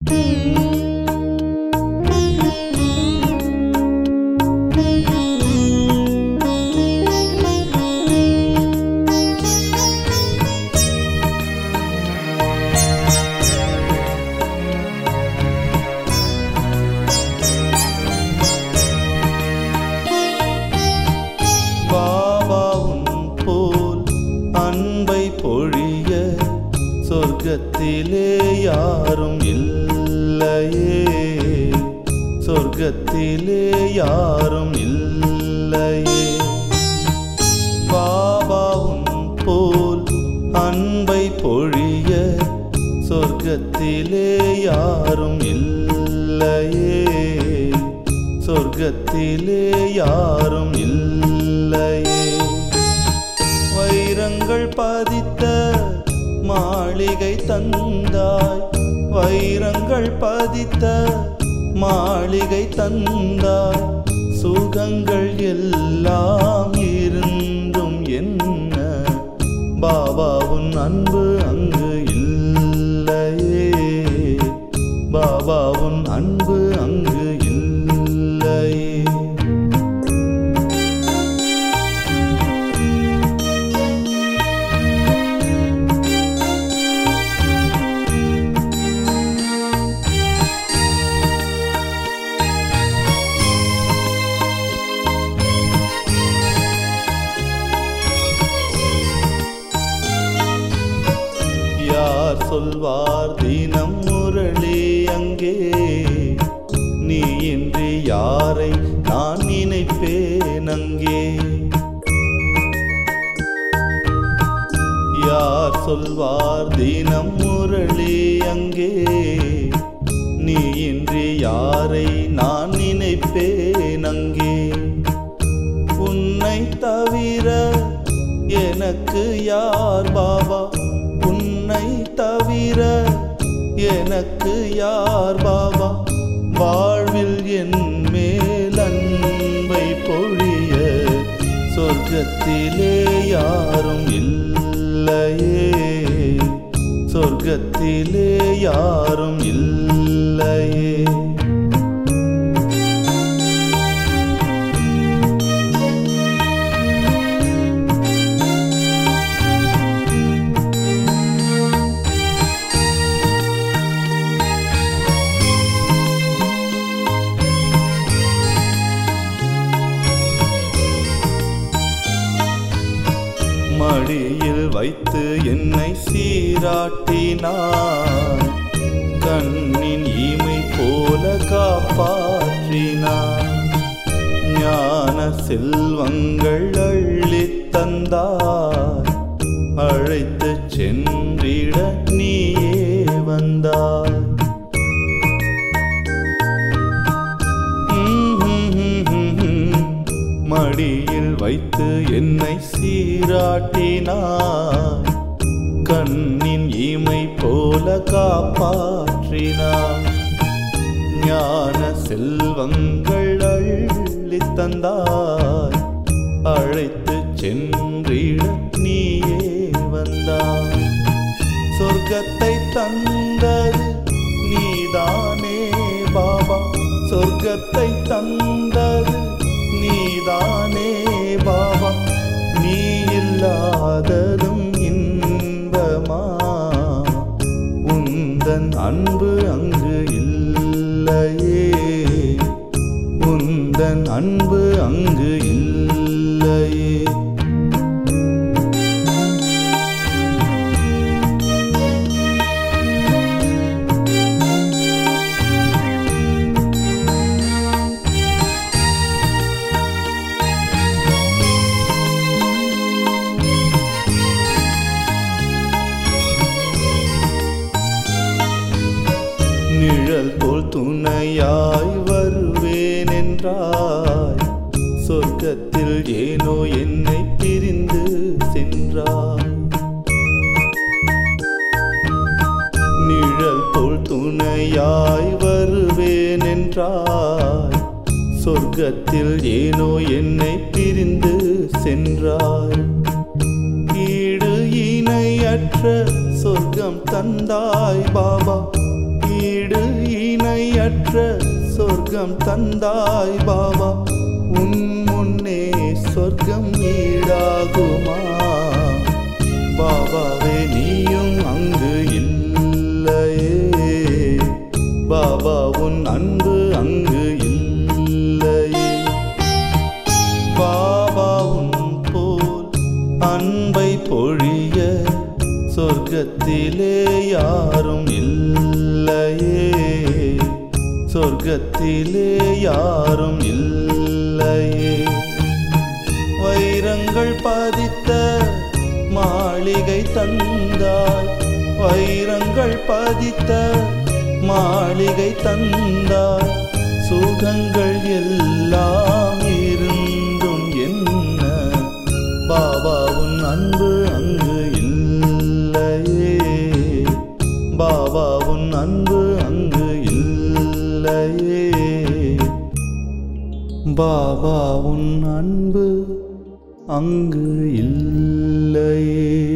பொழிய சொர்க்கத்திலே யாரும் இல்லையே, சொர்க்கத்திலே யாரும் இல்லையே. பாபாவும் போல் அன்பை பொழிய சொர்க்கத்திலே யாரும் இல்லையே, சொர்க்கத்திலே யாரும் இல்லையே. வைரங்கள் பதித்த மாளிகை தந்தாய், வைரங்கள் பதித்த மாளிகை தந்தாய். சுகங்கள் எல்லாம் இருந்தும் என்ன, பாபாவின் அன்பு அங்கு இல்லையே, பாபாவின் அன்பு அங்கு இல்லையே. யார் சொல்வார் தினம் முரளி அங்கே, நீ இன்றி யாரை நான் நினைப்பேன் அங்கே. யார் சொல்வார் தினம் முரளி அங்கே, நீ இன்றி யாரை நான் நினைப்பேன் அங்கே. உன்னை தவிர எனக்கு யார் பாபா, உன்னை தவிர எனக்கு யார் பாபா. வாழ்வில் என் மேல் அன்பை பொழிய சொர்க்கத்திலே யாரும் இல்லையே, சொர்க்கத்திலே யாரும் இல்லையே. மடியில் வைத்து என்னை சீராட்டினார், கண்ணின் இமை போல காப்பாற்றினார். ஞான செல்வங்கள் அள்ளித் தந்தார், அழைத்து சென்றிட நீயே வந்தார். மடியில் வைத்து என்னை சீராட்டினார், கண்ணின் இமை போல காப்பாற்றினார். ஞான செல்வங்கள் அள்ளித் தந்தார், அழைத்து சென்றிட நீயே வந்தார். சொர்க்கத்தை தந்தது நீதானே பாபா, சொர்க்கத்தை தந்தது நீதானே பாபா. நீ இல்லாததும் இன்பமா, உந்தன் அன்பு அங்கு இல்லையே, உந்தன் அன்பு அங்கு இல்லையே. நிழல் போல் துணையாய் வருவேன் என்றாய், சொர்க்கத்தில் ஏனோ என்னை பிரிந்து சென்றாய். நிழல் போல் துணையாய் வருவேன் என்றாய், சொர்க்கத்தில் ஏனோ என்னை பிரிந்து சென்றாய். ஈடு இணையற்ற சொர்க்கம் தந்தாய் பாபா, ஈடு ஈடு இணையற்ற சொர்க்கம் தந்தாய் பாபா உன் முன்னே சொர்க்கம் ஈடாகுமா பாபாவே நீயும் அங்கு இல்லையே பாபா உன் அன்பு அங்கு இல்லையே பாபா உன் போல் அன்பை பொழிய சொர்க்கத்திலே யாரும் இல்லையே சொர்க்கத்திலே யாரும் இல்லையே வைரங்கள் பதித்த மாளிகை தந்தாய் வைரங்கள் பதித்த மாளிகை தந்தாய் சுகங்கள் எல்லாம் இருந்தும் என்ன பாபா உன் அன்பு அங்கு இல்லையே பாபா உன் அன்பு அங்கு இல்லையே பாபா உன் அன்பு அங்கு இல்லையே